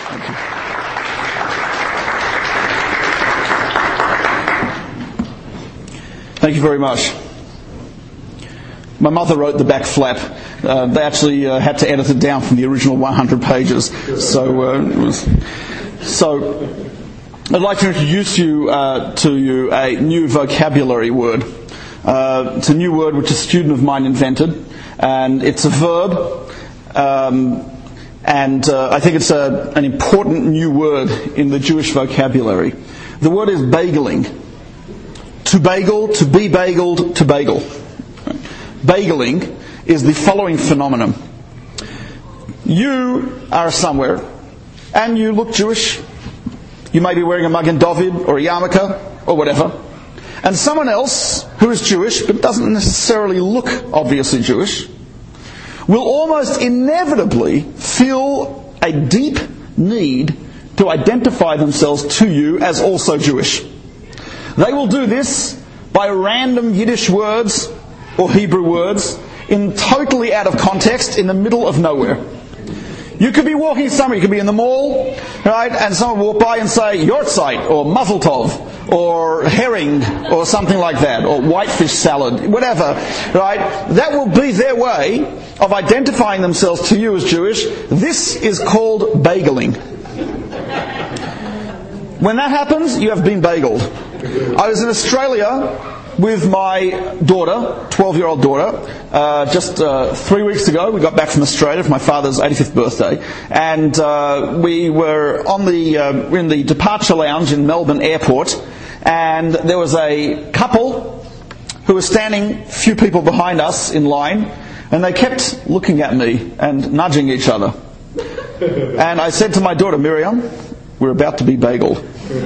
Thank you. Thank you very much. My mother wrote the back flap. They actually had to edit it down from the original 100 pages. So I'd like to introduce to you a new vocabulary word. It's a new word which a student of mine invented, and it's a verb. And I think it's an important new word in the Jewish vocabulary. The word is bageling. To bagel, to be bageled, to bagel. Bageling is the following phenomenon. You are somewhere and you look Jewish. You may be wearing a Magen David or a yarmulke or whatever. And someone else who is Jewish but doesn't necessarily look obviously Jewish will almost inevitably feel a deep need to identify themselves to you as also Jewish. They will do this by random Yiddish words or Hebrew words in totally out of context in the middle of nowhere. You could be walking somewhere, you could be in the mall, right, and someone will walk by and say Yortzeit or Mazel Tov or herring or something like that, or whitefish salad, whatever, right? That will be their way of identifying themselves to you as Jewish. This is called bageling. When that happens, you have been bageled. I was in Australia with my daughter, 12-year-old daughter, just 3 weeks ago. We got back from Australia for my father's 85th birthday, and we were in the departure lounge in Melbourne Airport, and there was a couple who were standing a few people behind us in line, and they kept looking at me and nudging each other. And I said to my daughter, Miriam, we're about to be bageled.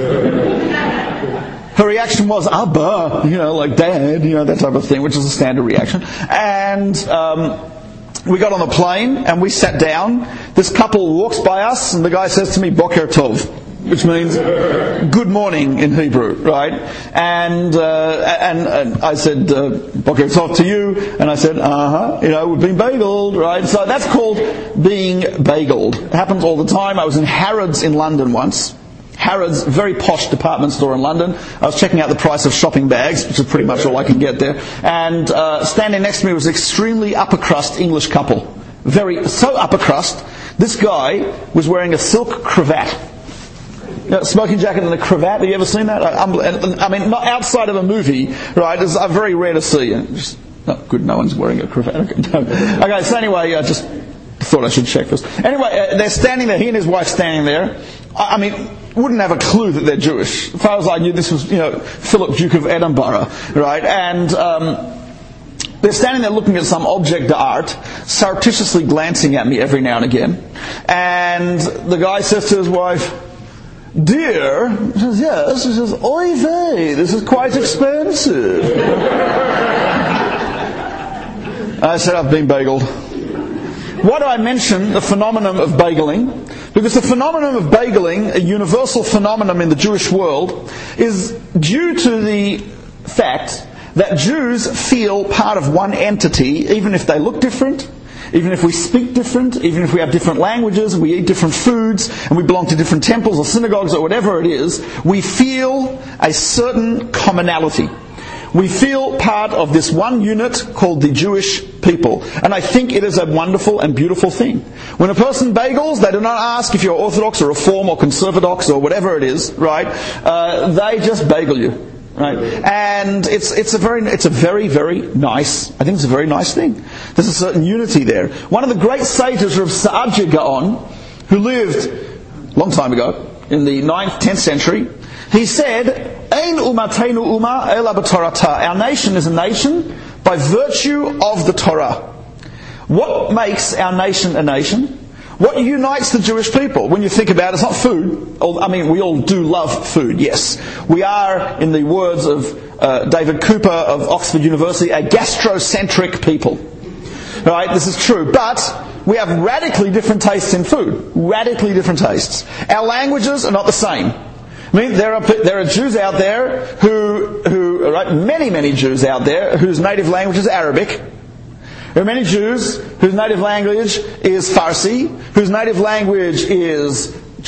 Her reaction was, Abba, like Dad, that type of thing, which is a standard reaction. And we got on the plane and we sat down. This couple walks by us and the guy says to me, Boker Tov, which means good morning in Hebrew, right? And I said, Boker Tov to you. And I said, we've been bageled, right? So that's called being bageled. It happens all the time. I was in Harrods in London once. Harrods, very posh department store in London. I was checking out the price of shopping bags, which is pretty much all I can get there. And standing next to me was an extremely upper crust English couple. So upper crust, this guy was wearing a silk cravat. Smoking jacket and a cravat. Have you ever seen that? I mean, not outside of a movie, right? It's very rare to see. Good, no one's wearing a cravat. Okay, so anyway, I just thought I should check this. Anyway, they're standing there, he and his wife standing there. I mean, wouldn't have a clue that they're Jewish. As far as I knew, this was, Philip, Duke of Edinburgh, right? And they're standing there looking at some object d'art, surreptitiously glancing at me every now and again. And the guy says to his wife, Dear, she says, yes. She says, Oy vey, this is quite expensive. I said, I've been bageled. Why do I mention the phenomenon of bageling? Because the phenomenon of bageling, a universal phenomenon in the Jewish world, is due to the fact that Jews feel part of one entity, even if they look different, even if we speak different, even if we have different languages and we eat different foods and we belong to different temples or synagogues or whatever it is, we feel a certain commonality. We feel part of this one unit called the Jewish people. And I think it is a wonderful and beautiful thing. When a person bagels, they do not ask if you're Orthodox or Reform or Conservadox or whatever it is, right? They just bagel you, right? And it's a very, very nice, I think it's a very nice thing. There's a certain unity there. One of the great sages of Sa'adja Gaon, who lived a long time ago, in the 9th, 10th century, he said, Ein umateinu uma ela b'torata. Our nation is a nation by virtue of the Torah. What makes our nation a nation? What unites the Jewish people? When you think about it, it's not food. I mean, we all do love food, yes. We are, in the words of David Cooper of Oxford University, a gastrocentric people. Right, this is true. But we have radically different tastes in food. Radically different tastes. Our languages are not the same. I mean, there are Jews out there who many Jews out there whose native language is Arabic. There are many Jews whose native language is Farsi, whose native language is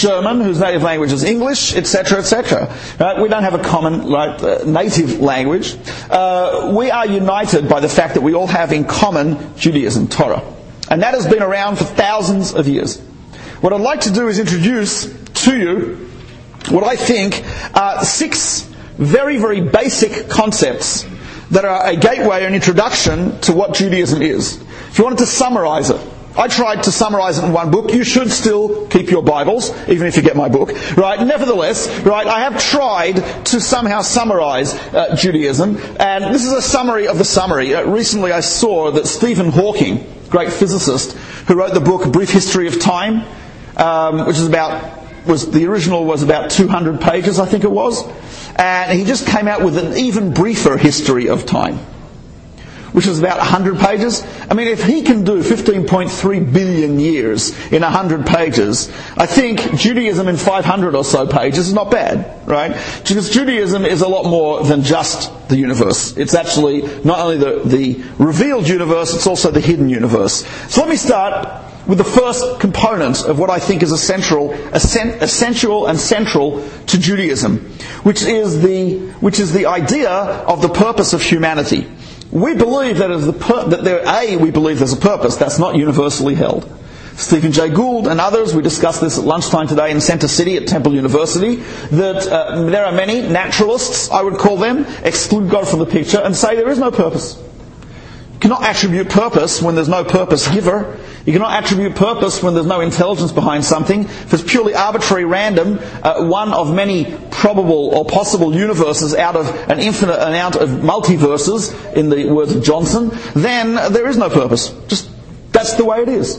German, whose native language is English, etc., etc. Right? We don't have a common native language. We are united by the fact that we all have in common Judaism, Torah. And that has been around for thousands of years. What I'd like to do is introduce to you what I think are 6 very, very basic concepts that are a gateway, an introduction to what Judaism is. If you wanted to summarize it, I tried to summarize it in one book. You should still keep your Bibles, even if you get my book. Right? Nevertheless, right, I have tried to somehow summarize Judaism, and this is a summary of the summary. Recently I saw that Stephen Hawking, great physicist, who wrote the book Brief History of Time, which is the original was about 200 pages, I think it was, and he just came out with an even briefer history of time, which is about 100 pages. I mean, if he can do 15.3 billion years in 100 pages, I think Judaism in 500 or so pages is not bad, right? Because Judaism is a lot more than just the universe. It's actually not only the revealed universe, it's also the hidden universe. So let me start with the first component of what I think is essential and central to Judaism, which is the idea of the purpose of humanity. We believe we believe there's a purpose. That's not universally held. Stephen Jay Gould and others, we discussed this at lunchtime today in Center City at Temple University, that there are many naturalists, I would call them, exclude God from the picture and say there is no purpose. You cannot attribute purpose when there's no purpose giver. You cannot attribute purpose when there's no intelligence behind something. If it's purely arbitrary, random, one of many probable or possible universes out of an infinite amount of multiverses, in the words of Johnson, then there is no purpose. Just, that's the way it is.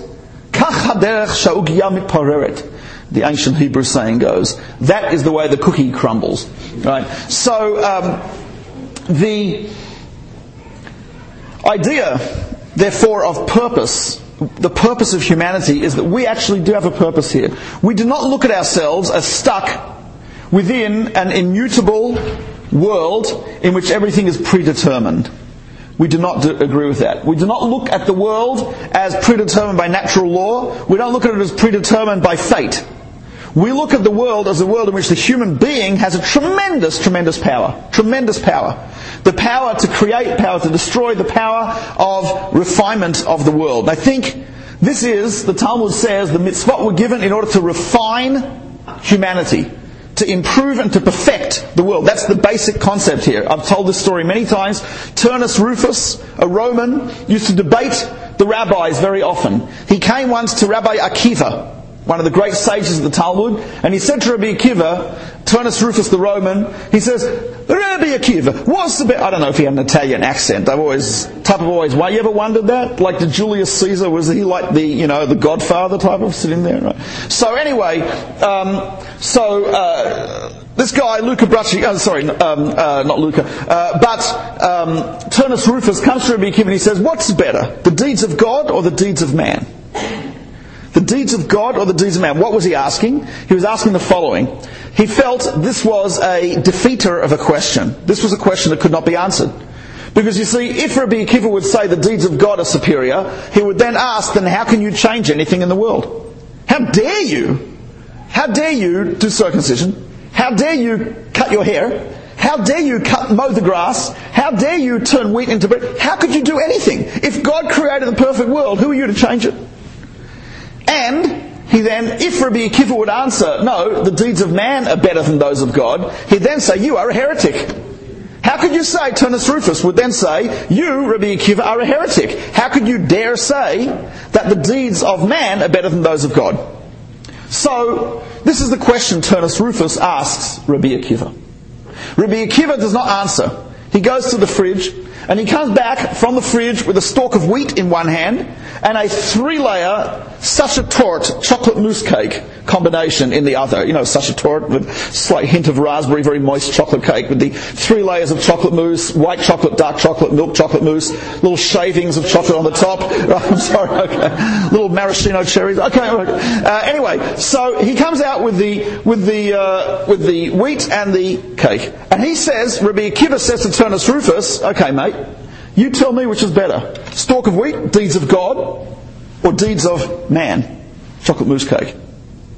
The ancient Hebrew saying goes. That is the way the cookie crumbles. Right? So, the idea, therefore, of purpose, the purpose of humanity, is that we actually do have a purpose here. We do not look at ourselves as stuck within an immutable world in which everything is predetermined. We do not agree with that. We do not look at the world as predetermined by natural law. We don't look at it as predetermined by fate. We look at the world as a world in which the human being has a tremendous, tremendous power. Tremendous power. The power to create, power to destroy, the power of refinement of the world. I think this is, the Talmud says, the mitzvot were given in order to refine humanity, to improve and to perfect the world. That's the basic concept here. I've told this story many times. Turnus Rufus, a Roman, used to debate the rabbis very often. He came once to Rabbi Akiva, one of the great sages of the Talmud, and he said to Rabbi Akiva, Turnus Rufus the Roman, he says, Rabbi Akiva, what's the I don't know if he had an Italian accent. You ever wondered that? Like the Julius Caesar, was he like the Godfather type of sitting there? Right? So anyway, this guy, Luca Bracci, not Luca, but Turnus Rufus comes to Rabbi Akiva and he says, what's better, the deeds of God or the deeds of man? The deeds of God or the deeds of man? What was he asking? He was asking the following. He felt this was a defeater of a question. This was a question that could not be answered. Because you see, if Rabbi Akiva would say the deeds of God are superior, he would then ask, then how can you change anything in the world? How dare you? How dare you do circumcision? How dare you cut your hair? How dare you mow the grass? How dare you turn wheat into bread? How could you do anything? If God created the perfect world, who are you to change it? And he then, if Rabbi Akiva would answer, no, the deeds of man are better than those of God, he'd then say, you are a heretic. How could you say, Turnus Rufus would then say, you, Rabbi Akiva, are a heretic? How could you dare say that the deeds of man are better than those of God? So, this is the question Turnus Rufus asks Rabbi Akiva. Rabbi Akiva does not answer. He goes to the fridge, and he comes back from the fridge with a stalk of wheat in one hand and a 3-layer Sacher-Torte chocolate mousse cake combination in the other. You know, Sacher-Torte with a slight hint of raspberry, very moist chocolate cake with the 3 layers of chocolate mousse, white chocolate, dark chocolate, milk chocolate mousse, little shavings of chocolate on the top. I'm sorry, okay. Little maraschino cherries. Okay. Anyway, so he comes out with the wheat and the cake, and he says, Rabbi Akiva says to Turnus Rufus, okay, mate, you tell me which is better, stalk of wheat, deeds of God, or deeds of man, chocolate mousse cake.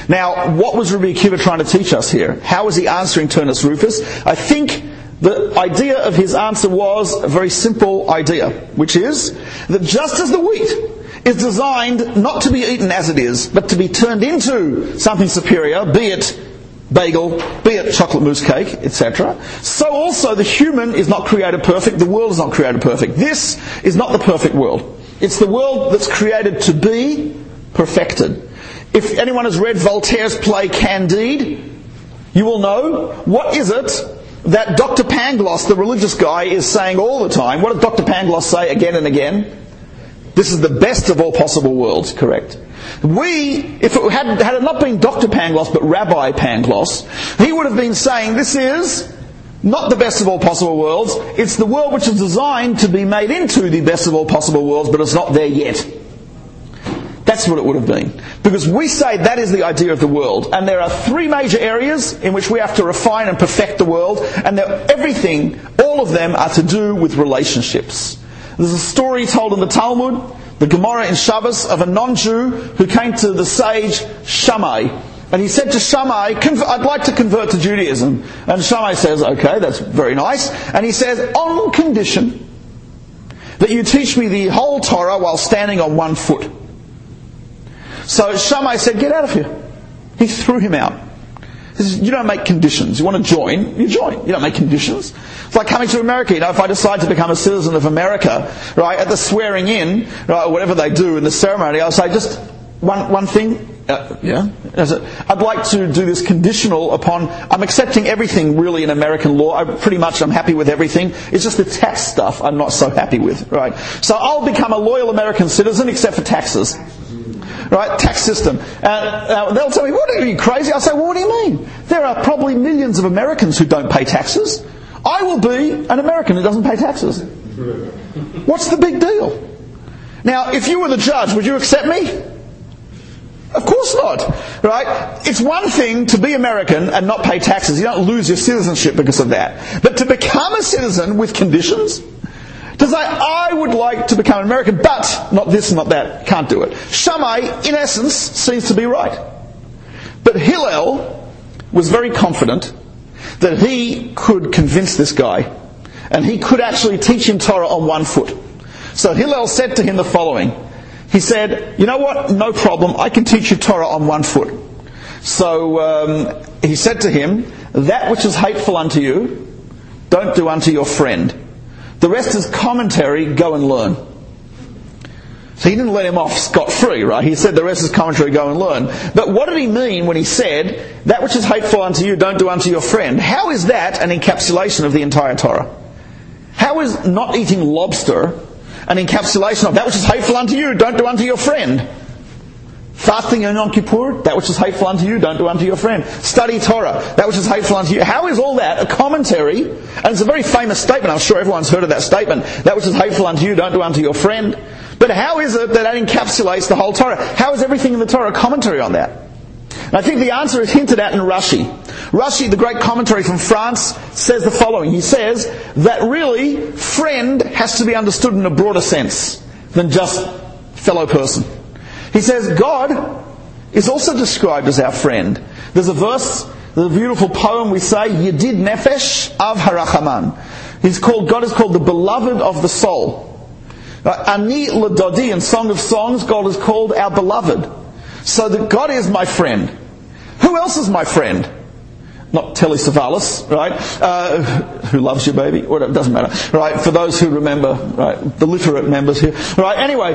Now, what was Rabbi Akiva trying to teach us here? How was he answering Turnus Rufus? I think the idea of his answer was a very simple idea, which is that just as the wheat is designed not to be eaten as it is, but to be turned into something superior, be it bagel, be it chocolate mousse cake, etc. So also the human is not created perfect, the world is not created perfect. This is not the perfect world. It's the world that's created to be perfected. If anyone has read Voltaire's play Candide, you will know, what is it that Dr. Pangloss, the religious guy, is saying all the time? What does Dr. Pangloss say again and again? This is the best of all possible worlds, correct? If it had it not been Dr. Pangloss, but Rabbi Pangloss, he would have been saying, this is not the best of all possible worlds, it's the world which is designed to be made into the best of all possible worlds, but it's not there yet. That's what it would have been. Because we say that is the idea of the world. And there are three major areas in which we have to refine and perfect the world. And everything, all of them, are to do with relationships. There's a story told in the Talmud, the Gemara in Shabbos, of a non-Jew who came to the sage Shammai. And he said to Shammai, I'd like to convert to Judaism. And Shammai says, okay, that's very nice. And he says, on condition that you teach me the whole Torah while standing on one foot. So Shammai said, get out of here. He threw him out. He says, you don't make conditions. You want to join, you join. You don't make conditions. It's like coming to America. You know, if I decide to become a citizen of America, right, at the swearing in, right, whatever they do in the ceremony, I'll say, just one thing. I'd like to do this conditional upon, I'm accepting everything really in American law. I'm happy with everything. It's just the tax stuff I'm not so happy with, right? So I'll become a loyal American citizen except for taxes. Right, tax system. And they'll tell me, what are you, crazy? I'll say, well, what do you mean? There are probably millions of Americans who don't pay taxes. I will be an American who doesn't pay taxes. What's the big deal? Now, if you were the judge, would you accept me? Of course not. Right? It's one thing to be American and not pay taxes. You don't lose your citizenship because of that. But to become a citizen with conditions, to say, I would like to become an American, but not this, not that, can't do it. Shammai, in essence, seems to be right. But Hillel was very confident that he could convince this guy, and he could actually teach him Torah on one foot. So Hillel said to him the following. He said, you know what, no problem, I can teach you Torah on one foot. So he said to him, that which is hateful unto you, don't do unto your friend. The rest is commentary, go and learn. So he didn't let him off scot-free, right? He said the rest is commentary, go and learn. But what did he mean when he said, that which is hateful unto you, don't do unto your friend? How is that an encapsulation of the entire Torah? How is not eating lobster an encapsulation of that which is hateful unto you, don't do unto your friend? Fasting on Yom Kippur, that which is hateful unto you, don't do unto your friend. Study Torah, that which is hateful unto you. How is all that a commentary? And it's a very famous statement, I'm sure everyone's heard of that statement. That which is hateful unto you, don't do unto your friend. But how is it that encapsulates the whole Torah? How is everything in the Torah a commentary on that? And I think the answer is hinted at in Rashi. Rashi, the great commentary from France, says the following. He says that really, friend has to be understood in a broader sense than just fellow person. He says God is also described as our friend. There's a verse, there's a beautiful poem we say, Yedid Nefesh Av Harachaman. God is called the beloved of the soul. Ani Ladodi in Song of Songs, God is called our beloved. So that God is my friend. Who else is my friend? Not Telly Savalas, right? Who loves you, baby? Whatever, it doesn't matter, right? For those who remember, right? The literate members here, right? Anyway,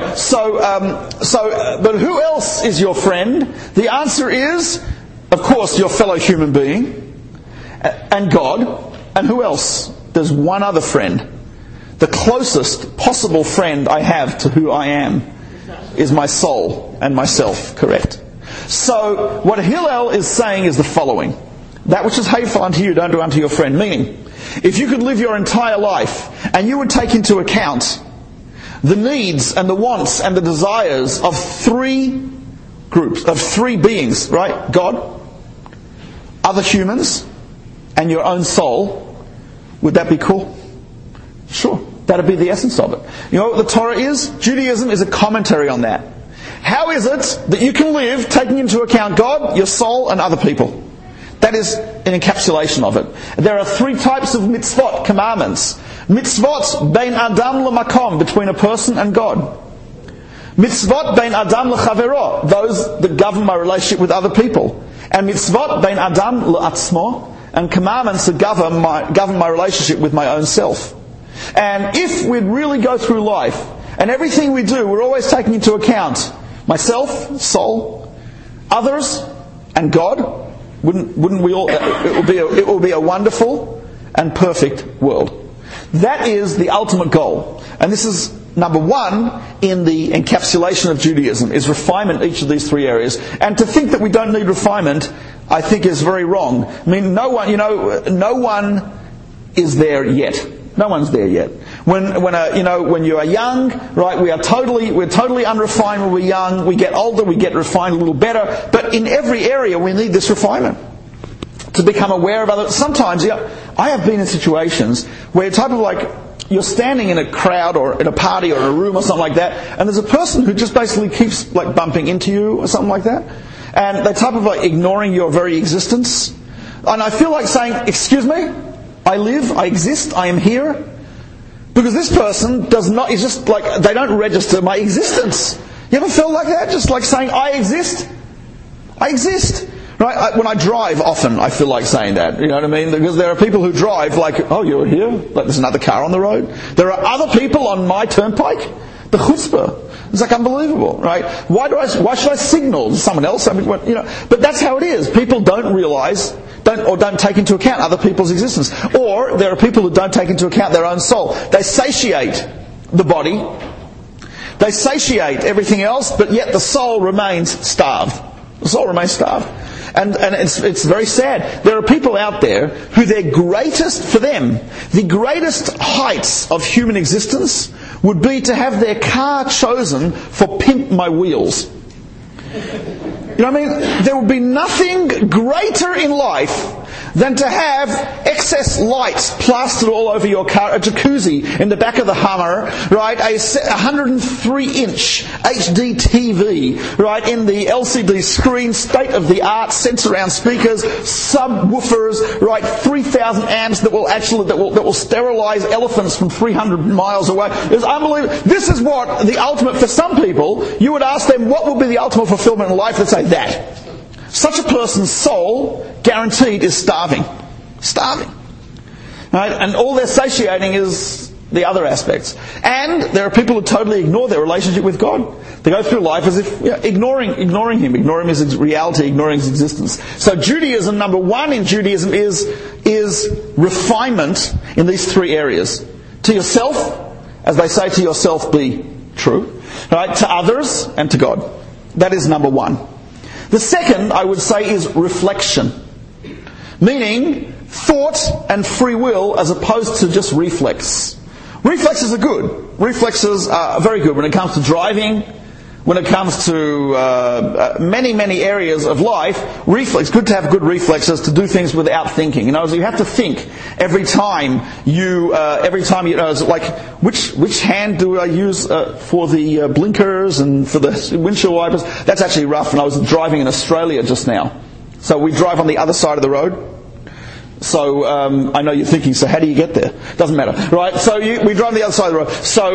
but who else is your friend? The answer is, of course, your fellow human being, and God, and who else? There's one other friend. The closest possible friend I have to who I am is my soul and myself, correct? So, what Hillel is saying is the following. That which is hateful unto you, don't do unto your friend. Meaning, if you could live your entire life and you would take into account the needs and the wants and the desires of three groups, of three beings, right? God, other humans, and your own soul, would that be cool? Sure. That'd be the essence of it. You know what the Torah is? Judaism is a commentary on that. How is it that you can live taking into account God, your soul, and other people? That is an encapsulation of it. There are 3 types of mitzvot, commandments. Mitzvot bein adam lemakom, between a person and God. Mitzvot bein adam lechavero, those that govern my relationship with other people. And mitzvot bein adam le'atzmo, and commandments that govern my relationship with my own self. And if we'd really go through life, and everything we do, we're always taking into account myself, soul, others, and God, wouldn't we all? It will be a wonderful and perfect world. That is the ultimate goal, and this is number 1 in the encapsulation of Judaism: is refinement in each of these 3 areas. And to think that we don't need refinement, I think, is very wrong. I mean, no one is there yet. No one's there yet. When you are young, right? We're totally unrefined when we're young. We get older, we get refined a little better. But in every area, we need this refinement to become aware of others. Sometimes, I have been in situations where you're standing in a crowd or in a party or in a room or something like that, and there's a person who just basically keeps bumping into you or something like that, and they're ignoring your very existence. And I feel like saying, "Excuse me, I live, I exist, I am here." Because this person is just they don't register my existence. You ever felt like that? Just like saying, "I exist. I exist." Right? When I drive, often I feel like saying that. You know what I mean? Because there are people who drive "Oh, you're here? There's another car on the road." There are other people on my turnpike. The chutzpah. It's unbelievable, right? Why should I signal to someone else? But that's how it is. People don't realise, don't take into account other people's existence. Or there are people who don't take into account their own soul. They satiate the body. They satiate everything else, but yet the soul remains starved. The soul remains starved. And it's very sad. There are people out there who the greatest heights of human existence would be to have their car chosen for Pimp My Wheels. You know what I mean? There would be nothing greater in life than to have excess lights plastered all over your car, a jacuzzi in the back of the Hummer, right? A 103-inch HD TV, right? In the LCD screen, state-of-the-art sensor-round speakers, subwoofers, right? 3,000 amps that will sterilize elephants from 300 miles away. It's unbelievable. This is what the ultimate, for some people, you would ask them, what would be the ultimate fulfillment in life? They'd say that. Such a person's soul, guaranteed, is starving. Starving. Right? And all they're satiating is the other aspects. And there are people who totally ignore their relationship with God. They go through life as if ignoring Him, ignoring His reality, ignoring His existence. So Judaism, number 1 in Judaism is refinement in these 3 areas. To yourself, as they say, to yourself be true. Right? To others and to God. That is number 1. The second, I would say, is reflection. Meaning, thought and free will as opposed to just reflex. Reflexes are good. Reflexes are very good when it comes to driving, when it comes to many areas of life. Reflex, good to have good reflexes to do things without thinking. So you have to think every time you which hand do I use for the blinkers and for the windshield wipers? That's actually rough. And I was driving in Australia just now. So we drive on the other side of the road. So I know you're thinking, so how do you get there? Doesn't matter, right? So we drive on the other side of the road.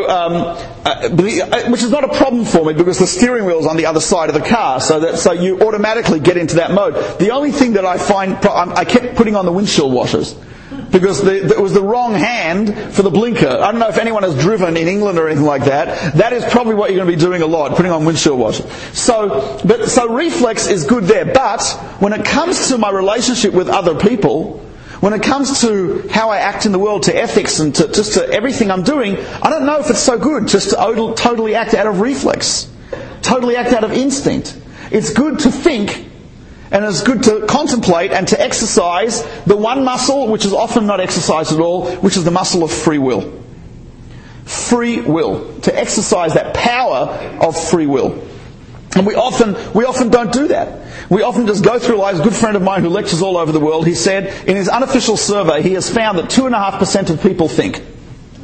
So, which is not a problem for me because the steering wheel is on the other side of the car, so you automatically get into that mode. The only thing that I find, I kept putting on the windshield washers because it was the wrong hand for the blinker. I don't know if anyone has driven in England or anything like that. That is probably what you're going to be doing a lot, putting on windshield washers. So reflex is good there. But when it comes to my relationship with other people, when it comes to how I act in the world, to ethics and to everything I'm doing, I don't know if it's so good just to totally act out of reflex, totally act out of instinct. It's good to think, and it's good to contemplate and to exercise the one muscle which is often not exercised at all, which is the muscle of free will. Free will. To exercise that power of free will. And we often don't do that. We often just go through life. A good friend of mine who lectures all over the world, he said in his unofficial survey he has found that 2.5% of people think.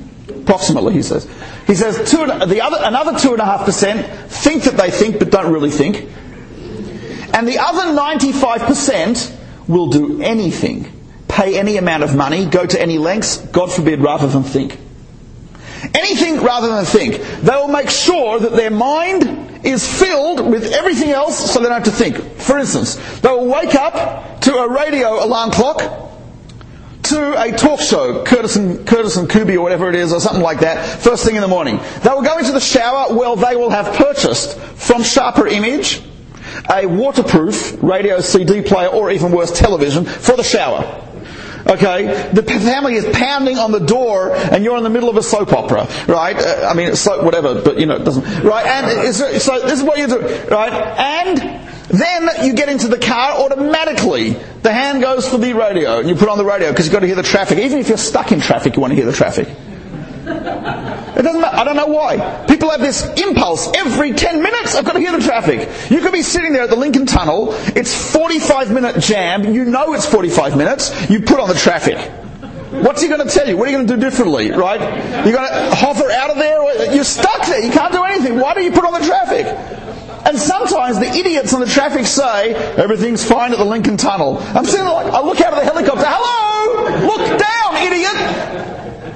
Approximately, he says. He says another 2.5% think that they think but don't really think. And the other 95% will do anything, pay any amount of money, go to any lengths, God forbid, rather than think. Anything rather than think. They will make sure that their mind is filled with everything else so they don't have to think. For instance, they will wake up to a radio alarm clock, to a talk show, Curtis and Kubi or whatever it is, or something like that, first thing in the morning. They will go into the shower. Well, they will have purchased from Sharper Image a waterproof radio CD player, or even worse, television, for the shower. Okay, the family is pounding on the door, and you're in the middle of a soap opera, right? Soap, whatever, but it doesn't, right? And so this is what you do, right? And then you get into the car, automatically the hand goes for the radio, and you put on the radio because you've got to hear the traffic. Even if you're stuck in traffic, you want to hear the traffic. It doesn't matter. I don't know why. People have this impulse. Every 10 minutes, I've got to hear the traffic. You could be sitting there at the Lincoln Tunnel. It's 45-minute jam. You know it's 45 minutes. You put on the traffic. What's he going to tell you? What are you going to do differently, right? You're going to hover out of there? You're stuck there. You can't do anything. Why do you put on the traffic? And sometimes the idiots on the traffic say, everything's fine at the Lincoln Tunnel. I'm sitting there like, I look out of the helicopter, hello! Look down, idiot!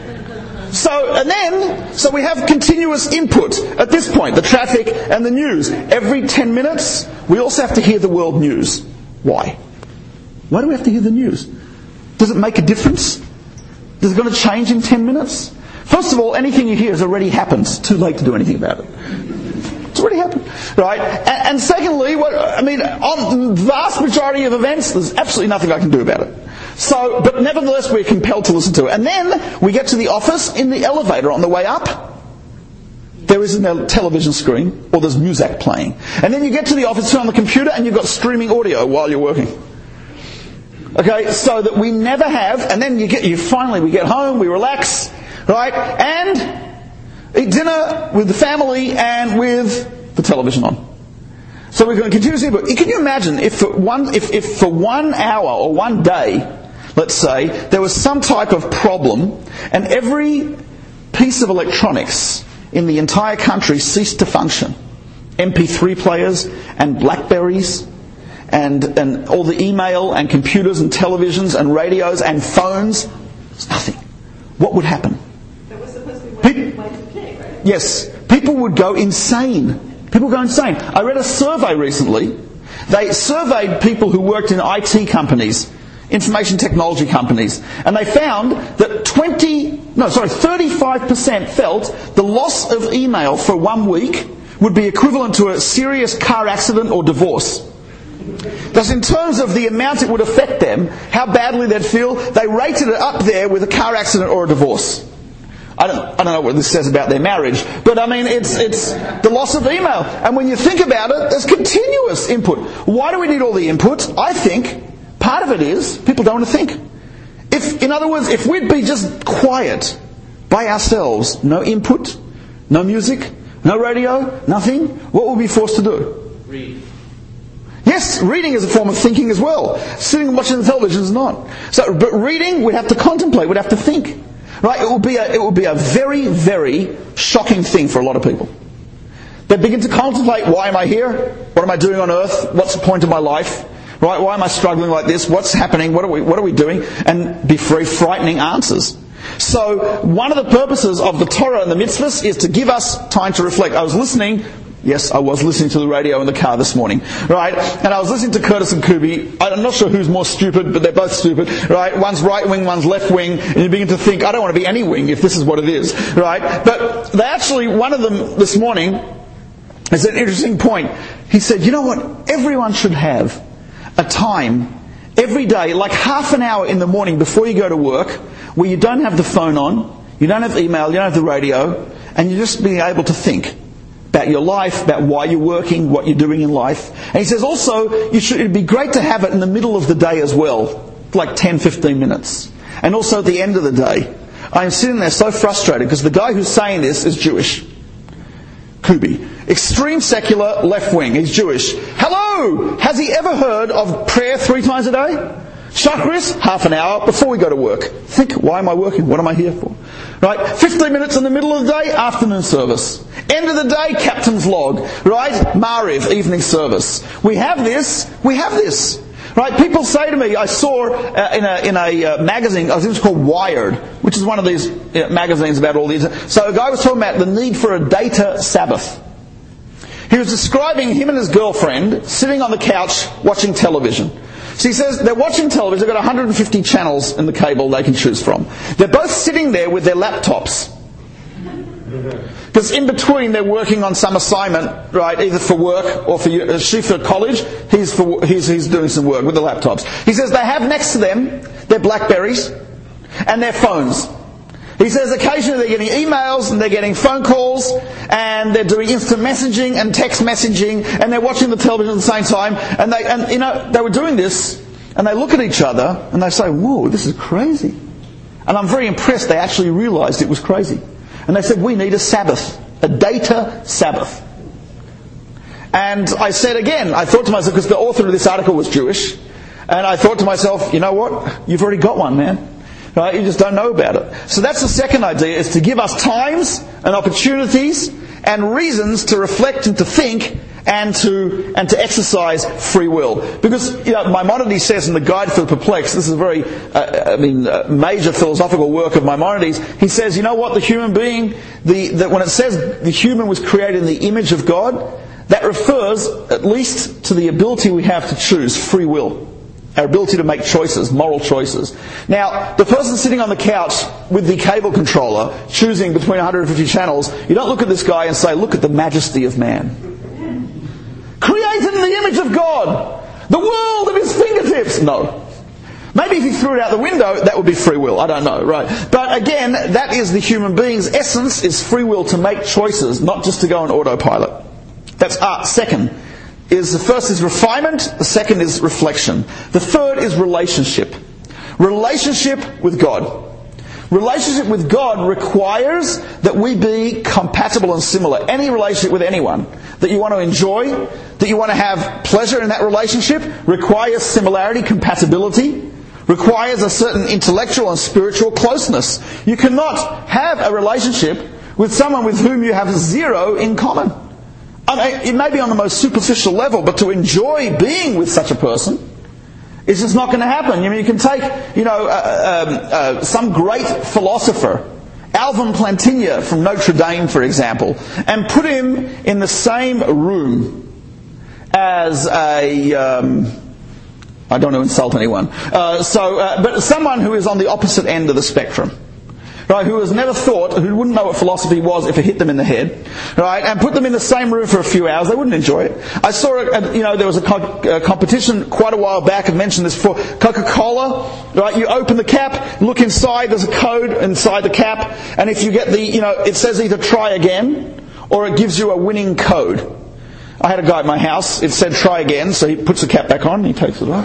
So we have continuous input at this point, the traffic and the news. Every 10 minutes, we also have to hear the world news. Why? Why do we have to hear the news? Does it make a difference? Is it going to change in 10 minutes? First of all, anything you hear has already happened. It's too late to do anything about it. It's already happened, right? And secondly, on the vast majority of events, there's absolutely nothing I can do about it. But nevertheless, we're compelled to listen to it. And then we get to the office in the elevator on the way up. There isn't a television screen, or there's music playing. And then you get to the office, turn on the computer, and you've got streaming audio while you're working. Okay, so that we never have. And then we get home, we relax, right? And eat dinner with the family and with the television on. So we're going to continue to see. Can you imagine if for 1 hour or 1 day, let's say, there was some type of problem and every piece of electronics in the entire country ceased to function? MP3 players and Blackberries and all the email and computers and televisions and radios and phones. It's nothing. What would happen? That was supposed to be Y2K, right? Yes. People would go insane. People go insane. I read a survey recently. They surveyed people who worked in IT companies, information technology companies, and they found that 35% felt the loss of email for 1 week would be equivalent to a serious car accident or divorce. Thus, in terms of the amount it would affect them, how badly they'd feel, they rated it up there with a car accident or a divorce. I don't know what this says about their marriage, but it's the loss of email. And when you think about it, there's continuous input. Why do we need all the input? I think part of it is people don't want to think. In other words, if we'd be just quiet by ourselves, no input, no music, no radio, nothing, what would we be forced to do? Read. Yes, reading is a form of thinking as well. Sitting and watching the television is not. But reading, we'd have to contemplate, we'd have to think. Right? It will be a very, very shocking thing for a lot of people. They begin to contemplate, why am I here? What am I doing on earth? What's the point of my life? Right? Why am I struggling like this? What's happening? What are we doing? And be very frightening answers. So one of the purposes of the Torah and the mitzvahs is to give us time to reflect. I was listening to the radio in the car this morning, right? And I was listening to Curtis and Kubi. I'm not sure who's more stupid, but they're both stupid, right? One's right wing, one's left wing, and you begin to think, I don't want to be any wing if this is what it is, right? But one of them this morning is an interesting point. He said, you know what? Everyone should have a time every day, like half an hour in the morning before you go to work, where you don't have the phone on, you don't have email, you don't have the radio, and you're just being able to think about your life, about why you're working, what you're doing in life. And he says also, it'd be great to have it in the middle of the day as well, like 10, 15 minutes. And also at the end of the day. I'm sitting there so frustrated because the guy who's saying this is Jewish. Kubi. Extreme secular, left wing. He's Jewish. Hello! Has he ever heard of prayer 3 times a day? Chakras, half an hour before we go to work. Think, why am I working? What am I here for? Right? 15 minutes in the middle of the day, afternoon service. End of the day, captain's log. Right? Mariv, evening service. We have this. Right? People say to me, I saw in a magazine, I think it was called Wired, which is one of these magazines about all these. So a guy was talking about the need for a data Sabbath. He was describing him and his girlfriend sitting on the couch watching television. So he says they're watching television, they've got 150 channels in the cable they can choose from. They're both sitting there with their laptops. Because in between they're working on some assignment, right, either for work or for she for college, he's doing some work with the laptops. He says they have next to them their Blackberries and their phones. He says occasionally they're getting emails and they're getting phone calls and they're doing instant messaging and text messaging and they're watching the television at the same time and they were doing this and they look at each other and they say, whoa, this is crazy. And I'm very impressed they actually realised it was crazy. And they said, we need a Sabbath, a data Sabbath. And I said again, I thought to myself, because the author of this article was Jewish, and I thought to myself, you know what, you've already got one, man. Right? You just don't know about it. So that's the second idea, is to give us times and opportunities and reasons to reflect and to think and to exercise free will. Because Maimonides says in the Guide for the Perplexed, this is a very major philosophical work of Maimonides. He says, you know what, the human being, when it says the human was created in the image of God, that refers at least to the ability we have to choose free will. Our ability to make choices, moral choices. Now, the person sitting on the couch with the cable controller, choosing between 150 channels, you don't look at this guy and say, look at the majesty of man. Created in the image of God. The world at his fingertips. No. Maybe if he threw it out the window, that would be free will. I don't know, right? But again, that is the human being's essence, is free will to make choices, not just to go on autopilot. That's second. The first is refinement, the second is reflection. The third is relationship. Relationship with God. Relationship with God requires that we be compatible and similar. Any relationship with anyone that you want to enjoy, that you want to have pleasure in that relationship, requires similarity, compatibility, requires a certain intellectual and spiritual closeness. You cannot have a relationship with someone with whom you have zero in common. I mean, it may be on the most superficial level, but to enjoy being with such a person is just not going to happen. I mean, you can take, some great philosopher, Alvin Plantinga from Notre Dame, for example, and put him in the same room as I don't want to insult anyone. But someone who is on the opposite end of the spectrum. Right, who has never thought, who wouldn't know what philosophy was if it hit them in the head, right, and put them in the same room for a few hours, they wouldn't enjoy it. I saw, there was a competition quite a while back, I've mentioned this before, Coca-Cola, right, you open the cap, look inside, there's a code inside the cap, and if you get it says either try again, or it gives you a winning code. I had a guy at my house, it said try again, so he puts the cap back on and he takes it off.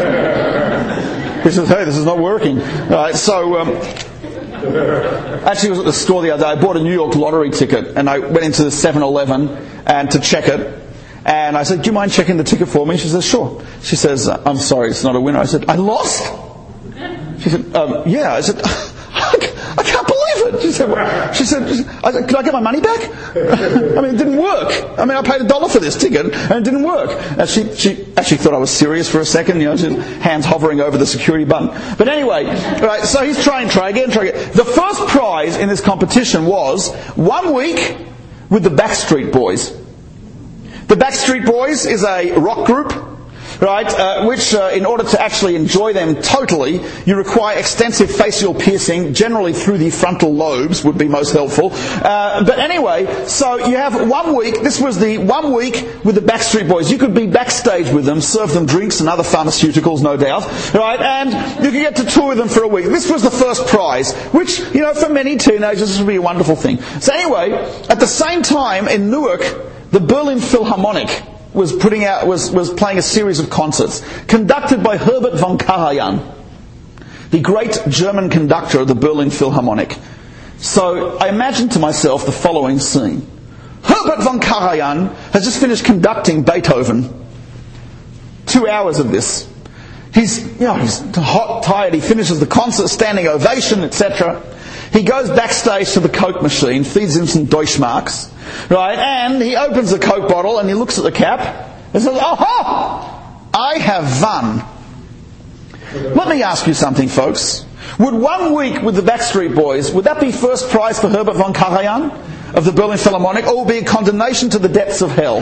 He says, hey, this is not working. Right, so, actually, I was at the store the other day. I bought a New York lottery ticket and I went into the 7-Eleven and to check it. And I said, do you mind checking the ticket for me? She says, sure. She says, I'm sorry, it's not a winner. I said, I lost? She said, yeah. I said, I can't believe it. She said, I said, could I get my money back? I mean, it didn't work. I mean, I paid $1 for this ticket and it didn't work. And she actually thought I was serious for a second, hands hovering over the security button. But anyway, right, so he's try again. The first prize in this competition was 1 week with the Backstreet Boys. The Backstreet Boys is a rock group, right, which in order to actually enjoy them totally, you require extensive facial piercing, generally through the frontal lobes would be most helpful. But anyway, so you have 1 week, this was the 1 week with the Backstreet Boys. You could be backstage with them, serve them drinks and other pharmaceuticals, no doubt, right, and you could get to tour with them for a week. This was the first prize, which, for many teenagers, this would be a wonderful thing. So anyway, at the same time in Newark, the Berlin Philharmonic was playing a series of concerts conducted by Herbert von Karajan, the great German conductor of the Berlin Philharmonic. So I imagined to myself the following scene. Herbert von Karajan has just finished conducting Beethoven. 2 hours of this. He's hot, tired. He finishes the concert, standing ovation, etc. He goes backstage to the Coke machine, feeds him some Deutschmarks, right? And he opens the Coke bottle and he looks at the cap and says, "Aha! I have won." Let me ask you something, folks. Would 1 week with the Backstreet Boys, would that be first prize for Herbert von Karajan of the Berlin Philharmonic, or would it be a condemnation to the depths of hell?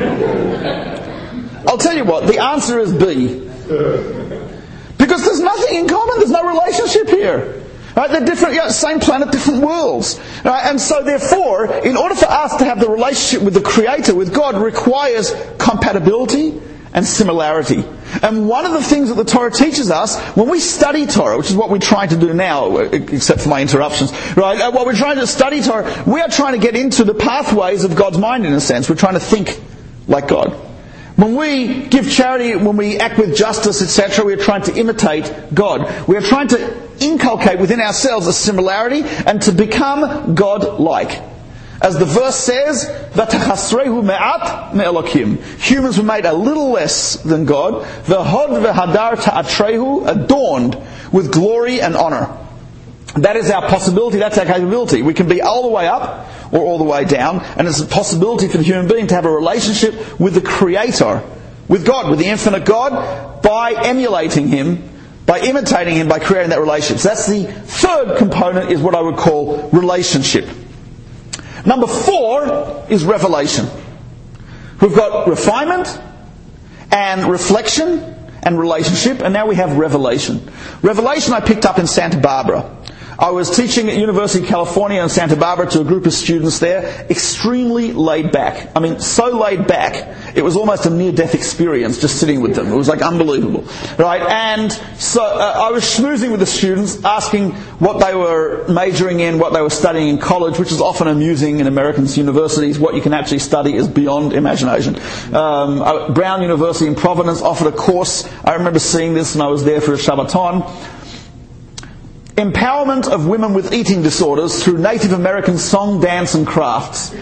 I'll tell you what, the answer is B. Because there's nothing in common, there's no relationship here. Right? They're different, same planet, different worlds. Right? And so therefore, in order for us to have the relationship with the Creator, with God, requires compatibility and similarity. And one of the things that the Torah teaches us, when we study Torah, which is what we're trying to do now, except for my interruptions, right? What we're trying to study Torah, we are trying to get into the pathways of God's mind in a sense. We're trying to think like God. When we give charity, when we act with justice, etc., we are trying to imitate God. We are trying to inculcate within ourselves a similarity and to become God-like. As the verse says, "V'tachasrehu me'at me'elokim." Humans were made a little less than God. "V'hod v'hadar ta'atrehu," adorned with glory and honour. That is our possibility, that's our capability. We can be all the way up or all the way down, and it's a possibility for the human being to have a relationship with the Creator, with God, with the infinite God, by emulating Him, by imitating Him, by creating that relationship. So that's the third component, is what I would call relationship. Number 4 is revelation. We've got refinement and reflection and relationship, and now we have revelation. Revelation I picked up in Santa Barbara. I was teaching at University of California in Santa Barbara to a group of students there, extremely laid back. I mean, so laid back, it was almost a near-death experience just sitting with them. It was like unbelievable, right? And so I was schmoozing with the students, asking what they were majoring in, what they were studying in college, which is often amusing in American universities. What you can actually study is beyond imagination. Brown University in Providence offered a course. I remember seeing this when I was there for a Shabbaton. Empowerment of women with eating disorders through Native American song, dance and crafts.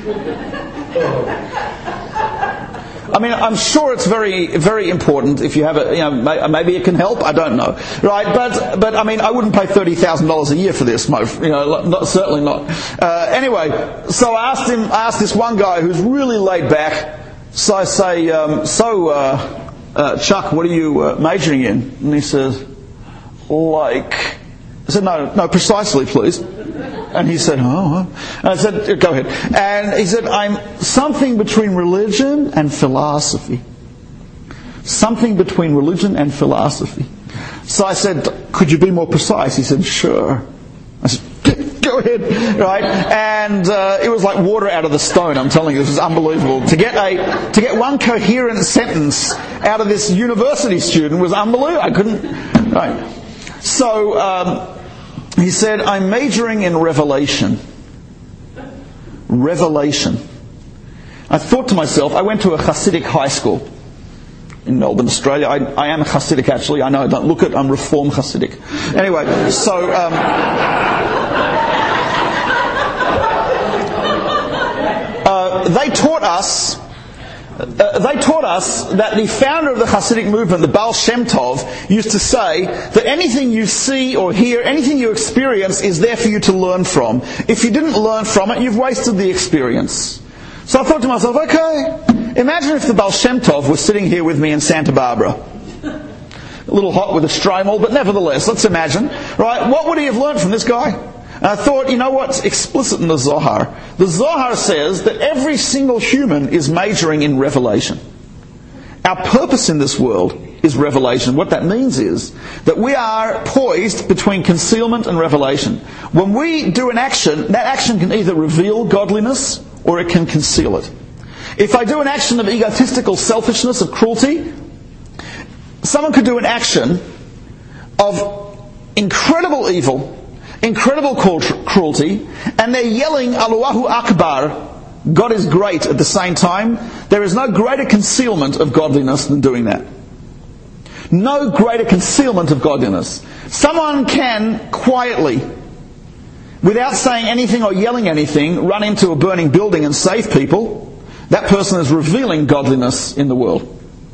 I mean, I'm sure it's very, very important. If you have it, maybe it can help. I don't know, right? But I mean, I wouldn't pay $30,000 a year for this. Certainly not. Anyway, so I asked this one guy who's really laid back. So I say, Chuck, what are you majoring in? And he says, I said, no, precisely, please. And he said, oh. And I said, go ahead. And he said, I'm something between religion and philosophy. Something between religion and philosophy. So I said, could you be more precise? He said, sure. I said, go ahead. Right? And it was like water out of the stone, I'm telling you. This was unbelievable. To get one coherent sentence out of this university student was unbelievable. I couldn't... Right. So... he said, I'm majoring in revelation. Revelation. I thought to myself, I went to a Hasidic high school in Melbourne, Australia. I am Hasidic, actually. I know, don't look it. I'm Reform Hasidic. Anyway, so... They taught us that the founder of the Hasidic movement, the Baal Shem Tov, used to say that anything you see or hear, anything you experience is there for you to learn from. If you didn't learn from it, you've wasted the experience. So I thought to myself, okay, imagine if the Baal Shem Tov was sitting here with me in Santa Barbara. A little hot with a stromal, but nevertheless, let's imagine. Right? What would he have learned from this guy? And I thought, you know what's explicit in the Zohar? The Zohar says that every single human is majoring in revelation. Our purpose in this world is revelation. What that means is that we are poised between concealment and revelation. When we do an action, that action can either reveal godliness or it can conceal it. If I do an action of egotistical selfishness, of cruelty, someone could do an action of incredible evil, incredible cruelty, and they're yelling Allahu Akbar, God is great, at the same time. There is no greater concealment of godliness than doing that. No greater concealment of godliness. Someone can quietly, without saying anything or yelling anything, run into a burning building and save people. That person is revealing godliness in the world.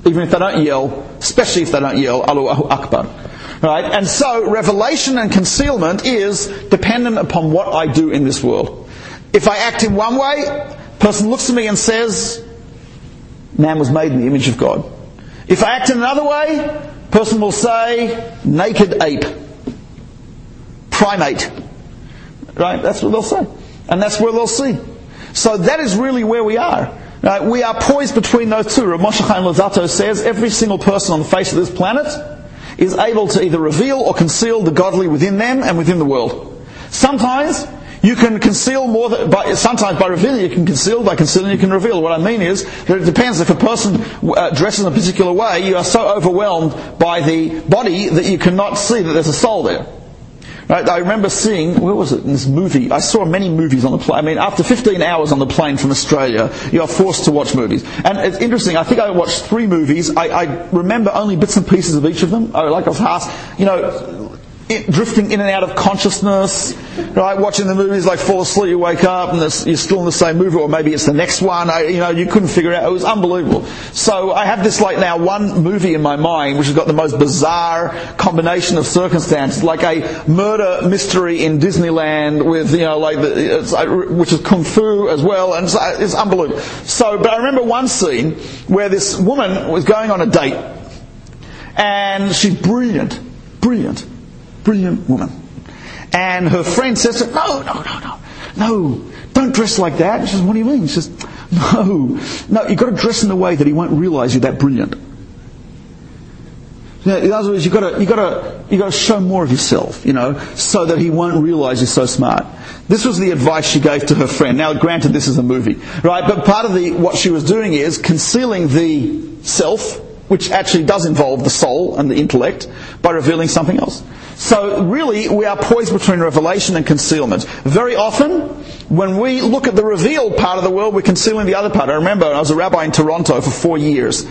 even if they don't yell, especially if they don't yell, Allahu Akbar. Right? And so, revelation and concealment is dependent upon what I do in this world. If I act in one way, a person looks at me and says, man was made in the image of God. If I act in another way, a person will say, naked ape, primate. Right? That's what they'll say. And that's where they'll see. So that is really where we are. Right? We are poised between those two. Rav Moshe Chaim Luzzatto says every single person on the face of this planet is able to either reveal or conceal the godly within them and within the world. Sometimes you can conceal more sometimes by revealing you can conceal, by concealing you can reveal. What I mean is that it depends. If a person dresses in a particular way, you are so overwhelmed by the body that you cannot see that there's a soul there. Right, I remember seeing, where was it, in this movie? I saw many movies on the plane. I mean, after 15 hours on the plane from Australia, you are forced to watch movies. And it's interesting, I think I watched 3 movies. I remember only bits and pieces of each of them. I was half, drifting in and out of consciousness, right? Watching the movies, like fall asleep, you wake up, and you're still in the same movie, or maybe it's the next one. You couldn't figure it out. It was unbelievable. So I have this now one movie in my mind which has got the most bizarre combination of circumstances, like a murder mystery in Disneyland with which is kung fu as well, and it's unbelievable. But I remember one scene where this woman was going on a date, and she's brilliant woman. And her friend says to her, no, don't dress like that. She says, what do you mean? She says, no, you've got to dress in a way that he won't realise you're that brilliant. In other words, you've got to show more of yourself, so that he won't realise you're so smart. This was the advice she gave to her friend. Now, granted, this is a movie, right? But part of what she was doing is concealing the self, which actually does involve the soul and the intellect, by revealing something else. So really, we are poised between revelation and concealment. Very often, when we look at the revealed part of the world, we're concealing the other part. I remember I was a rabbi in Toronto for 4 years,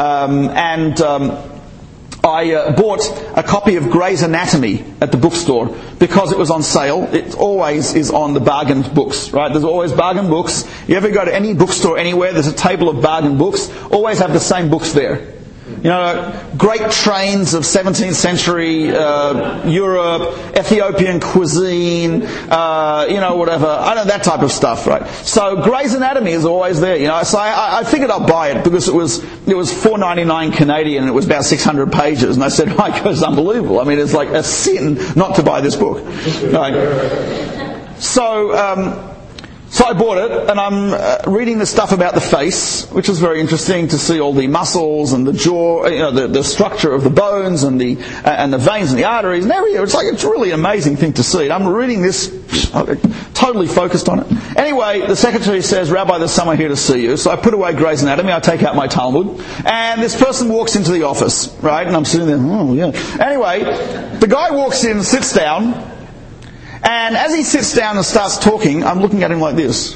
I bought a copy of Grey's Anatomy at the bookstore because it was on sale. It always is on the bargain books, right? There's always bargain books. You ever go to any bookstore anywhere, there's a table of bargain books. Always have the same books there. Great trains of 17th century Europe, Ethiopian cuisine, whatever. I know that type of stuff, right? So Grey's Anatomy is always there, So I figured I'd buy it because it was $4.99 Canadian and it was about 600 pages. And I said, my God, it's unbelievable. I mean, it's like a sin not to buy this book. Right? So I bought it, and I'm reading the stuff about the face, which is very interesting to see all the muscles and the jaw, the structure of the bones and the veins and the arteries and everything. It's a really amazing thing to see. I'm reading this, totally focused on it. Anyway, the secretary says, Rabbi, there's someone here to see you. So I put away Grey's Anatomy, I take out my Talmud, and this person walks into the office, right? And I'm sitting there, oh yeah. Anyway, the guy walks in, sits down, and as he sits down and starts talking, I'm looking at him like this.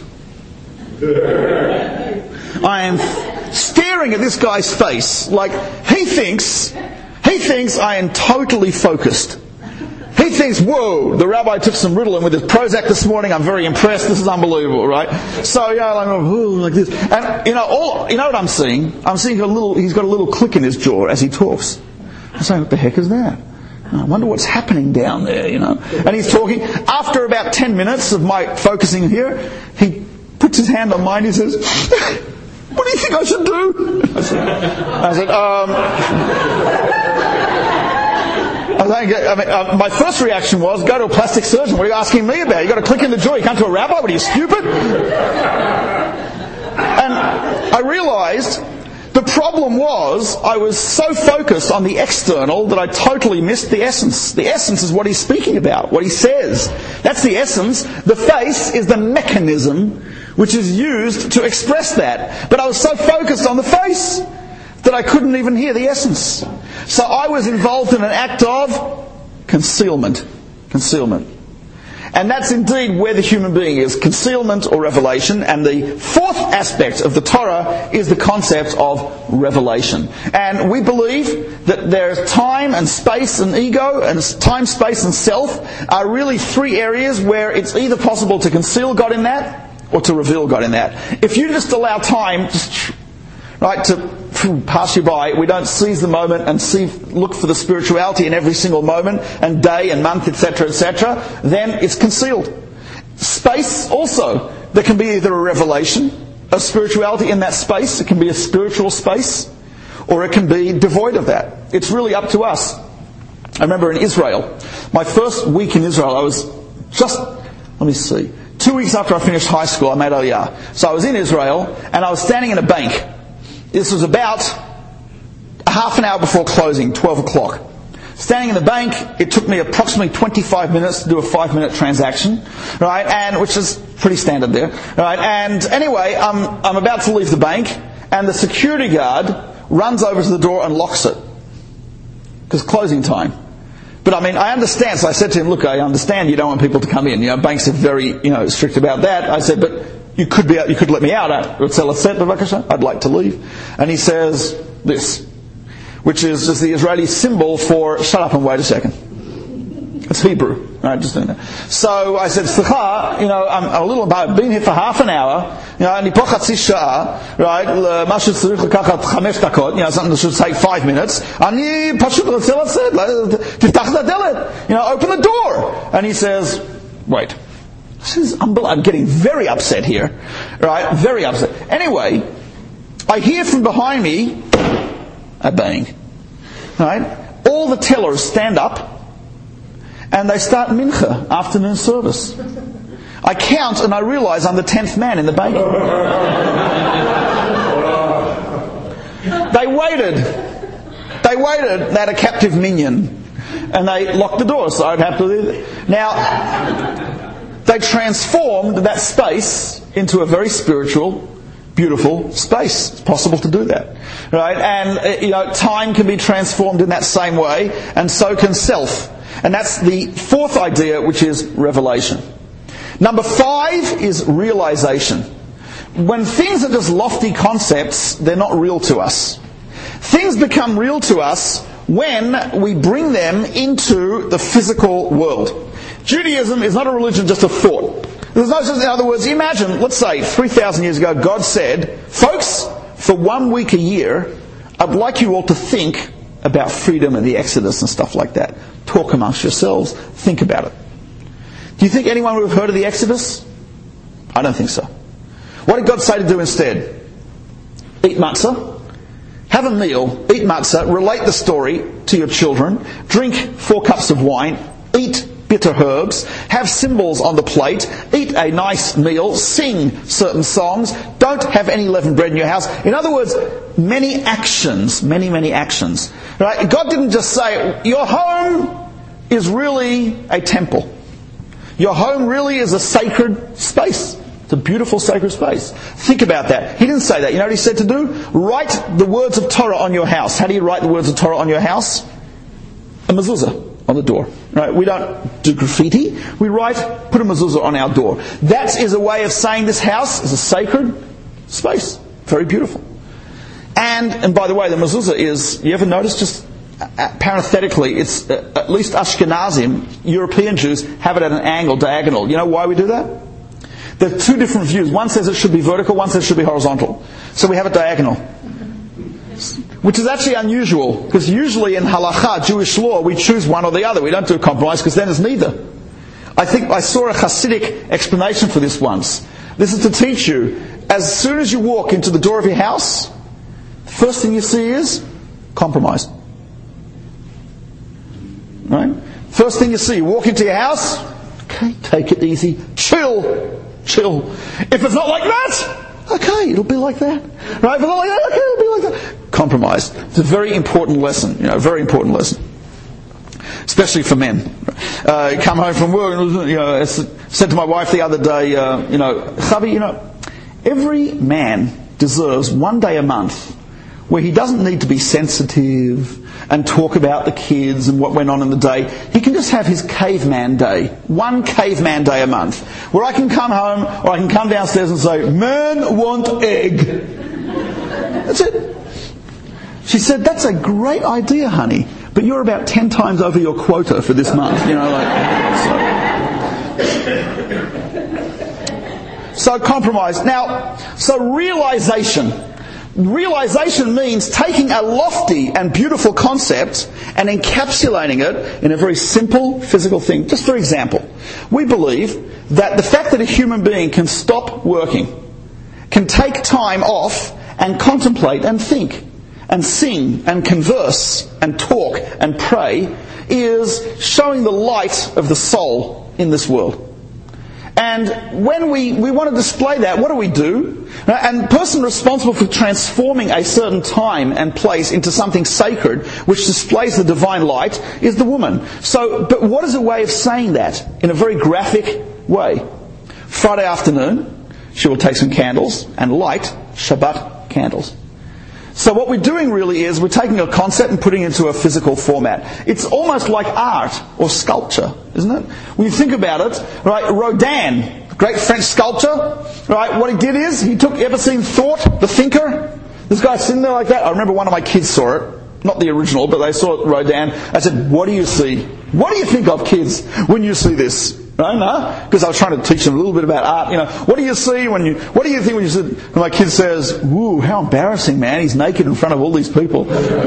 I am staring at this guy's face like he thinks I am totally focused. He thinks, whoa, the rabbi took some Ritalin with his Prozac this morning. I'm very impressed. This is unbelievable, right? So, like this. And, you know what I'm seeing? I'm seeing he's got a little click in his jaw as he talks. I'm saying, what the heck is that? I wonder what's happening down there, And he's talking. After about 10 minutes of my focusing here, he puts his hand on mine and he says, what do you think I should do? My first reaction was, go to a plastic surgeon. What are you asking me about? You got to click in the jaw. You come to a rabbi? What are you, stupid? And I realised the problem was I was so focused on the external that I totally missed the essence. The essence is what he's speaking about, what he says. That's the essence. The face is the mechanism which is used to express that. But I was so focused on the face that I couldn't even hear the essence. So I was involved in an act of concealment. And that's indeed where the human being is, concealment or revelation. And the fourth aspect of the Torah is the concept of revelation. And we believe that there's time and space and ego, and time, space and self are really three areas where it's either possible to conceal God in that or to reveal God in that. If you just allow time, pass you by, we don't seize the moment and look for the spirituality in every single moment and day and month, etc., then it's concealed. Space also, there can be either a revelation of spirituality in that space, it can be a spiritual space, or it can be devoid of that. It's really up to us. I remember in Israel, my first week in Israel, I was 2 weeks after I finished high school, I made Aliyah. So I was in Israel, and I was standing in a bank. This was about half an hour before closing, 12 o'clock. Standing in the bank, it took me approximately 25 minutes to do a 5-minute transaction, right? And which is pretty standard there, right? And anyway, I'm about to leave the bank, and the security guard runs over to the door and locks it because closing time. But I understand. So I said to him, "Look, I understand you don't want people to come in. Banks are very, strict about that." I said, "But you could let me out. I'd like to leave." And he says this, which is just the Israeli symbol for "shut up and wait a second." It's Hebrew, right? Just doing that. So I said, "Slicha, I'm a little. I've been here for half an hour. Ani po chatzi sha'a, right? Mashu tzarich lekachat 5 dakot. Something that should take 5 minutes. Ani pashut rotze letsat. Tiftach hadalet. Open the door." And he says, "Wait." This is unbelievable. I'm getting very upset here, right? Very upset. Anyway, I hear from behind me a bang, right? All the tellers stand up and they start mincha, afternoon service. I count and I realise I'm the 10th man in the bank. They waited. They had a captive minion, and they locked the door, so I'd have to leave it. Now, they transformed that space into a very spiritual, beautiful space. It's possible to do that, right? And time can be transformed in that same way, and so can self. And that's the fourth idea, which is revelation. Number 5 is realization. When things are just lofty concepts, they're not real to us. Things become real to us when we bring them into the physical world. Judaism is not a religion, just a thought. There's no sense, in other words, imagine, let's say 3,000 years ago, God said, "Folks, for 1 week a year, I'd like you all to think about freedom and the Exodus and stuff like that. Talk amongst yourselves, think about it." Do you think anyone would have heard of the Exodus? I don't think so. What did God say to do instead? Eat matzah, have a meal, eat matzah, relate the story to your children, drink 4 cups of wine, eat bitter herbs, have symbols on the plate, eat a nice meal, sing certain songs, don't have any leavened bread in your house. In other words, many actions, many actions. Right? God didn't just say, your home is really a temple. Your home really is a sacred space. It's a beautiful sacred space. Think about that. He didn't say that. You know what he said to do? Write the words of Torah on your house. How do you write the words of Torah on your house? A mezuzah on the door. Right? We don't do graffiti. We put a mezuzah on our door. That is a way of saying this house is a sacred space. Very beautiful. And by the way, the mezuzah is, you ever notice, just parenthetically, it's at least Ashkenazim, European Jews, have it at an angle, diagonal. You know why we do that? There are 2 different views. One says it should be vertical, one says it should be horizontal. So we have it diagonal. Which is actually unusual, because usually in halakha, Jewish law, we choose one or the other. We don't do a compromise, because then it's neither. I think I saw a Hasidic explanation for this once. This is to teach you, as soon as you walk into the door of your house, first thing you see is compromise. Right? First thing you see, you walk into your house, okay, take it easy, chill. If it's not like that, okay, it'll be like that. Right? If it's not like that, okay, it'll be like that. Compromise. It's a very important lesson, very important lesson. Especially for men. Come home from work, I said to my wife the other day, Chavi, every man deserves 1 day a month where he doesn't need to be sensitive and talk about the kids and what went on in the day. He can just have his caveman day. 1 caveman day a month. Where I can come home or I can come downstairs and say, "Men want egg." That's it. She said, "That's a great idea, honey, but you're about 10 times over your quota for this month." So compromise. Now, so realization. Realization means taking a lofty and beautiful concept and encapsulating it in a very simple physical thing. Just for example, we believe that the fact that a human being can stop working, can take time off and contemplate and think and sing and converse and talk and pray is showing the light of the soul in this world. And when we want to display that, what do? And the person responsible for transforming a certain time and place into something sacred, which displays the divine light, is the woman. But what is a way of saying that in a very graphic way? Friday afternoon, she will take some candles and light Shabbat candles. So what we're doing really is we're taking a concept and putting it into a physical format. It's almost like art or sculpture, isn't it? When you think about it, right, Rodin, great French sculptor, right, what he did is, you ever seen Thought, the thinker? This guy sitting there like that. I remember one of my kids saw it. Not the original, but they saw Rodin. I said, what do you see? What do you think of, kids, when you see this? No, because I was trying to teach them a little bit about art. What do you see what do you think when you see? And my kid says, "Ooh, how embarrassing, man! He's naked in front of all these people."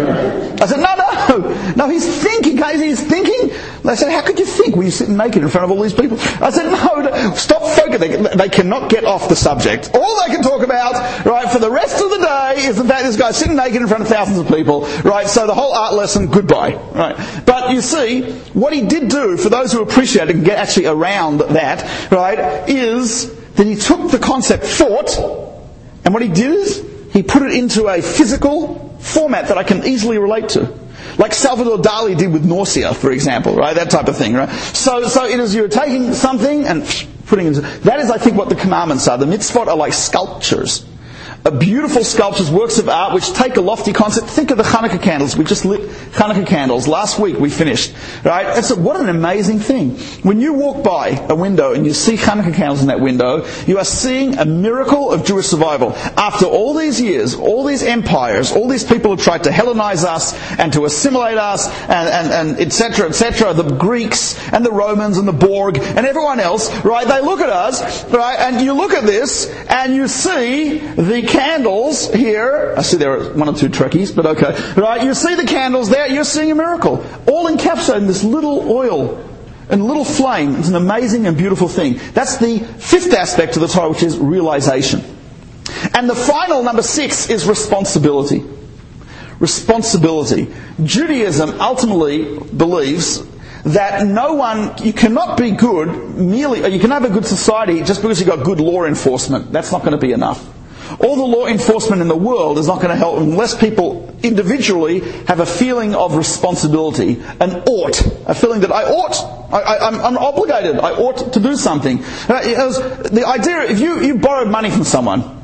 I said, "No, he's thinking. He's thinking." They said, "How could you think when you're sitting naked in front of all these people?" I said, "No, stop focusing. They cannot get off the subject. All they can talk about, right, for the rest of the day is the fact this guy's sitting naked in front of thousands of people, right? So the whole art lesson, goodbye, right?" But you see, what he did do, for those who appreciate it and get actually around that, right, is that he took the concept thought, and what he did is he put it into a physical format that I can easily relate to. Like Salvador Dali did with nausea, for example, right? That type of thing, right? So it is, you're taking something and putting it into... That is, I think, what the commandments are. The mitzvot are like sculptures. Beautiful sculptures, works of art, which take a lofty concept. Think of the Hanukkah candles. We just lit Hanukkah candles. Last week we finished. Right? And so what an amazing thing. When you walk by a window and you see Hanukkah candles in that window, you are seeing a miracle of Jewish survival. After all these years, all these empires, all these people who tried to Hellenize us and to assimilate us and etc., the Greeks and the Romans and the Borg and everyone else, right? They look at us, right? And you look at this and you see the candles here. I see there are one or two Trekkies, but okay. Right, you see the candles there, you're seeing a miracle. All encapsulated in this little oil and little flame. It's an amazing and beautiful thing. That's the fifth aspect of the Torah, which is realization. And the final, number 6, is responsibility. Responsibility. Judaism ultimately believes that you cannot be good merely, or you can have a good society just because you've got good law enforcement. That's not going to be enough. All the law enforcement in the world is not going to help unless people individually have a feeling of responsibility, an ought, a feeling that I ought, I'm obligated, I ought to do something. The idea, if you borrowed money from someone,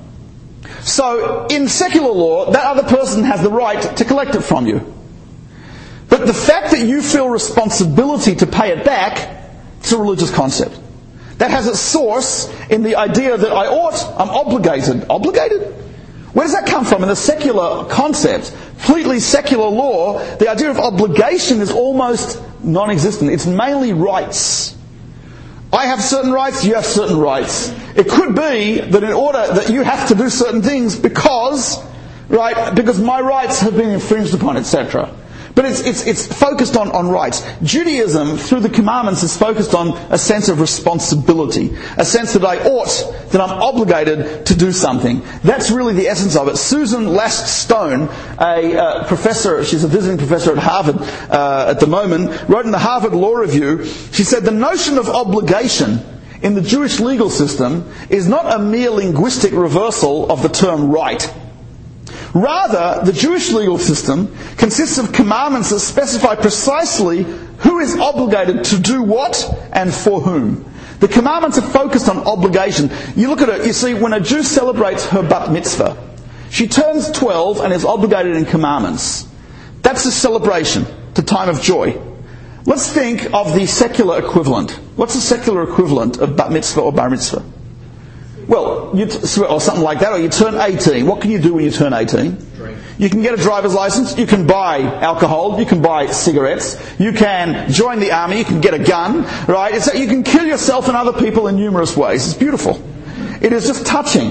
so in secular law, that other person has the right to collect it from you. But the fact that you feel responsibility to pay it back, it's a religious concept. That has its source in the idea that I ought, I'm obligated. Obligated? Where does that come from? In the secular concept, completely secular law, the idea of obligation is almost non-existent. It's mainly rights. I have certain rights, you have certain rights. It could be that in order that you have to do certain things because my rights have been infringed upon, etc. But it's focused on rights. Judaism, through the commandments, is focused on a sense of responsibility. A sense that I ought, that I'm obligated to do something. That's really the essence of it. Susan Last Stone, a professor, she's a visiting professor at Harvard at the moment, wrote in the Harvard Law Review, she said, the notion of obligation in the Jewish legal system is not a mere linguistic reversal of the term right. Rather, the Jewish legal system consists of commandments that specify precisely who is obligated to do what and for whom. The commandments are focused on obligation. You look at it, you see, when a Jew celebrates her bat mitzvah, she turns 12 and is obligated in commandments. That's a celebration, the time of joy. Let's think of the secular equivalent. What's the secular equivalent of bat mitzvah or bar mitzvah? Well, or something like that, or you turn 18. What can you do when you turn 18? Drink. You can get a driver's license, you can buy alcohol, you can buy cigarettes, you can join the army, you can get a gun, right? You can kill yourself and other people in numerous ways. It's beautiful. It is just touching.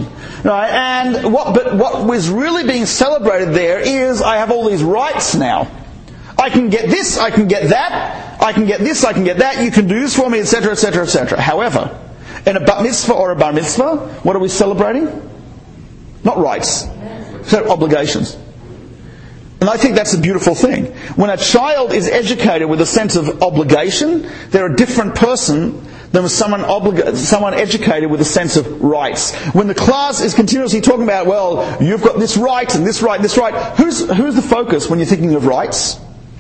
Right? And what was really being celebrated there is I have all these rights now. I can get this, I can get that, I can get this, I can get that, you can do this for me, etc., etc., etc. However, in a bat mitzvah or a bar mitzvah, what are we celebrating? Not rights. So obligations. And I think that's a beautiful thing. When a child is educated with a sense of obligation, they're a different person than someone educated with a sense of rights. When the class is continuously talking about, well, you've got this right and this right and this right, who's the focus when you're thinking of rights?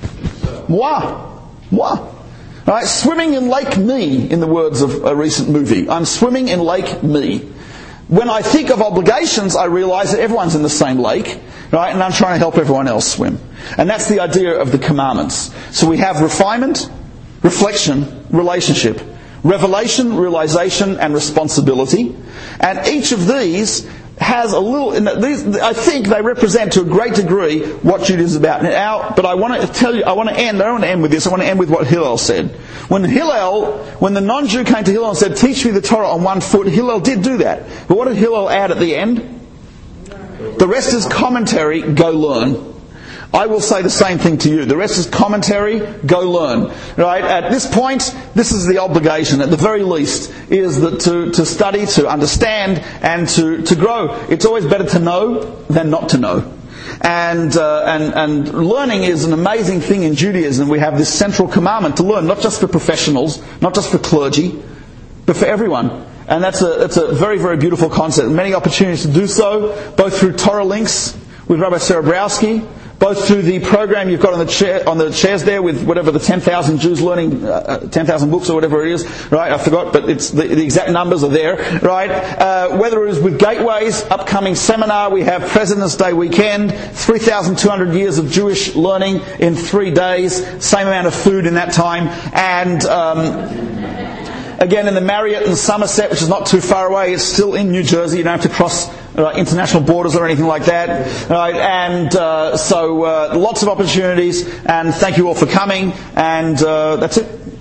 Moi. Right? Swimming in Lake Me, in the words of a recent movie. I'm swimming in Lake Me. When I think of obligations, I realise that everyone's in the same lake, right? And I'm trying to help everyone else swim. And that's the idea of the commandments. So we have refinement, reflection, relationship, revelation, realisation, and responsibility. And each of these has a little. I think they represent to a great degree what Judaism is about. Now, but I want to tell you. I don't want to end with this. I want to end with what Hillel said. When the non-Jew came to Hillel and said, "Teach me the Torah on one foot," Hillel did do that. But what did Hillel add at the end? The rest is commentary. Go learn. I will say the same thing to you. The rest is commentary. Go learn. Right? At this point, this is the obligation. At the very least, is that to study, to understand, and to grow. It's always better to know than not to know. And learning is an amazing thing in Judaism. We have this central commandment to learn, not just for professionals, not just for clergy, but for everyone. And that's a very, very beautiful concept. Many opportunities to do so, both through Torah Links with Rabbi Serebrowski, both through the program you've got on the chairs there with whatever the 10,000 Jews learning 10,000 books or whatever it is, right? I forgot, but it's the exact numbers are there, right? Whether it is with Gateways, upcoming seminar, we have President's Day weekend, 3,200 years of Jewish learning in 3 days, same amount of food in that time, and again in the Marriott in Somerset, which is not too far away, it's still in New Jersey, you don't have to cross international borders or anything like that, right? And so lots of opportunities, and thank you all for coming, and that's it.